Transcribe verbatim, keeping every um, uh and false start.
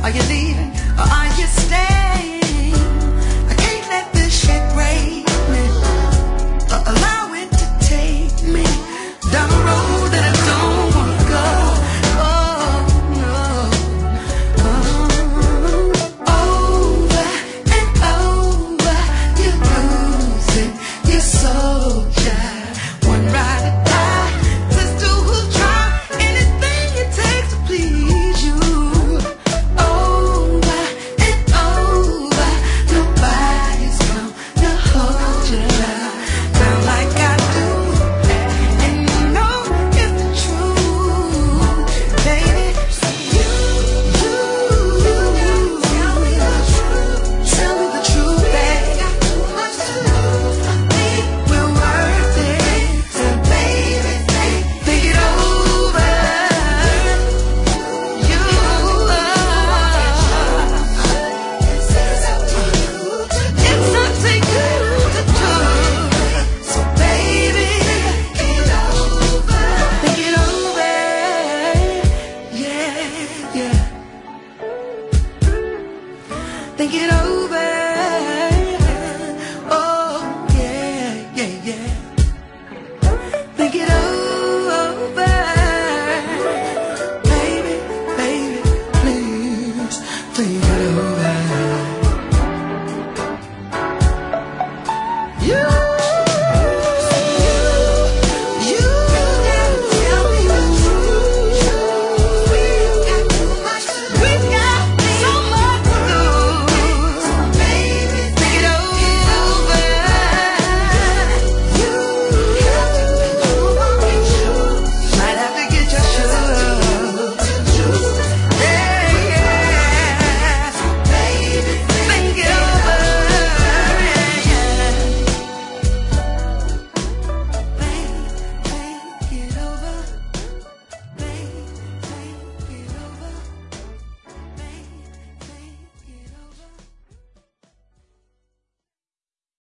Are you leaving or are you staying? I can't let this shit break me, or allow it to take me down a road that I don't wanna go. Oh no. Oh, over and over, you're losing your soldier. One ride or die, sister who'll try anything it takes to please you. Over and over, nobody's gonna hold you down like I do. And you know it's the truth, baby. You, you, tell me the truth, tell me the truth, baby. Got too much to lose, I think we're worth it. So baby, think, think it over. You, it's up to you to do. It's up to you to do. So baby, think it over. Think it over. Yeah, yeah. Think it over.